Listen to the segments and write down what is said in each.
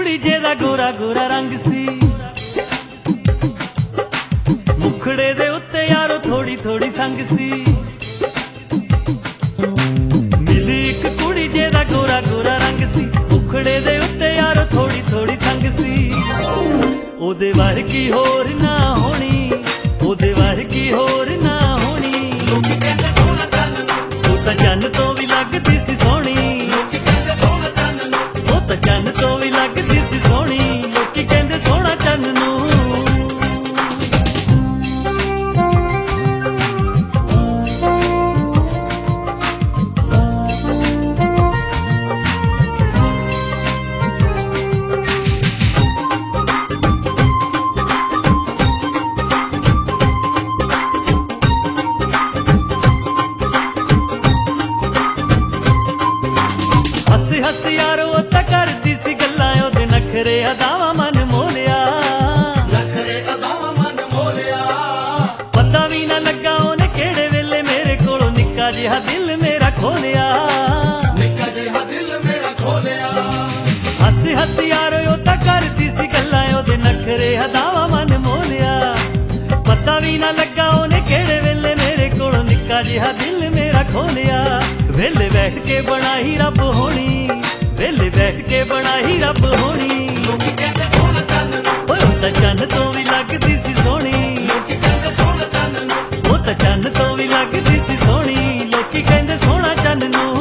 कुड़ी जेदा गोरा गोरा रंग सी, मुखड़े दे उत्ते यारो थोड़ी थोड़ी संग सी। मिली एक कुड़ी जेदा गोरा गोरा रंग सी, मुखड़े दे उत्ते यारो थोड़ी थोड़ी संग सी। ओदे वर्गी होर ना होनी, ओदे वर्गी होर ना होनी। ओ तां चन्न तो भी लगदी सी सोहनी, ओ तां चन्न तो भी लगदी सी सोहनी। लोकी कहंदे सोहना चन्न नूं। हसी यारो तां करदी सी गल्लां, ओदे नखरे अदावा मन मोलिया, नखरे अदावा मन मोलिया। पता भी ना लगा ओने केड़े वेले मेरे कोलों निक्का जिहा दिल मेरा खोलिया, निक्का जिहा दिल मेरा खोलिया। हसी हसी यारो तां करदी सी गल्लां, ओदे नखरे अदावा मन मोलिया। पता भी ना लगा ओने केड़े वेले मेरे कोलों निक्का जिहा दिल मेरा खोलिया। वेले बैठ के बनाई रब होनी, वेले बैठ के बनाई रब होनी। लोकी कहंदे सोहना चन्न नूं, ओ तां चन्न तो भी लगदी सी सोहनी। लोकी कहंदे सोहना चन्न नूं, ओ तां चन्न तो भी लगदी सी सोहनी। लोकी कहंदे सोहना चन्न नूं।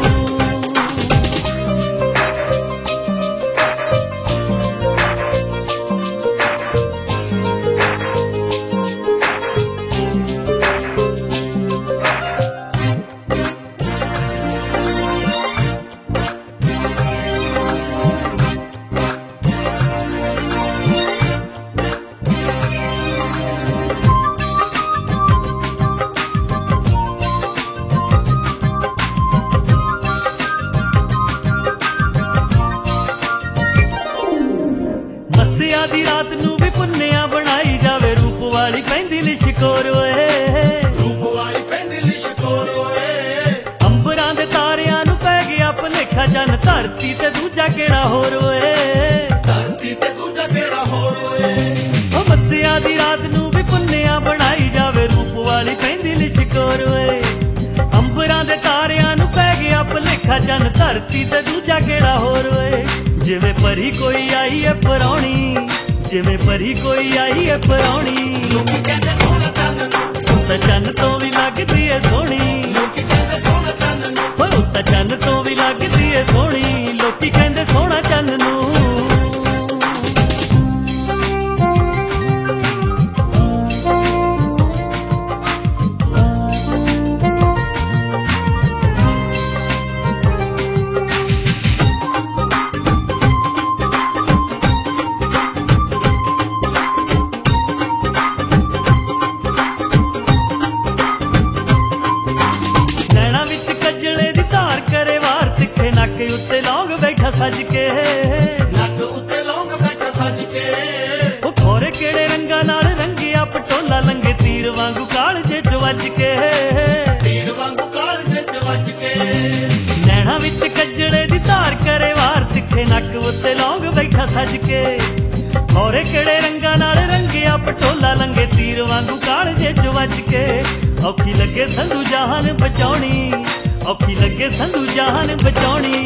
मस्सिया दी रात नूं भी पुन्निया बनाई जावे, रूप वाली पैंदी लिशकोर ओए, रूप वाली पैंदी लिशकोर ओए। अंबरां दे तारियां नूं पै गया भुलेखा, चन्न धरती ते दूजा केड़ा होर ओए, धरती ते दूजा केड़ा होर ओए। ओ मस्सिया दी रात नूं भी पुन्निया बनाई जावे, रूप वाली पैंदी लिशकोर ओए। अंबरां दे तारियां नूं पै गया भुलेखा, चन्न धरती ते दूजा केड़ा होर ओए। जिवें परी कोई आई है परौनी, जिवें परी कोई आई है परौनी। लोकी कहंदे सोहना चन्न नूं, ओ तां चन्न तो भी लगदी है सोहनी। लोकी कहंदे सोहना चन्न नूं, ओ तां चन्न तो भी लगदी है सोहनी। लोकी कहंदे सोहना चन्न नूं। उत्ते लौंग बैठा सज के, नक उत्ते लौंग बैठा सज के। ओ खोरे केड़े रंगा नाल रंगिया पटोला, लंगे तीर वांगू कालजे च वज के, तीर वांगू कालजे च वज के। नैना विच कजड़े दी धार करे वार, तिखे नक उत्ते लौंग बैठा सज के। खोरे केड़े रंगा नाल रंगिया पटोला, लंगे तीर वांगू कालजे च वज के। औखी लगे संधू जहान बचाउणी, औखी लगे संधू जहान बचाउणी।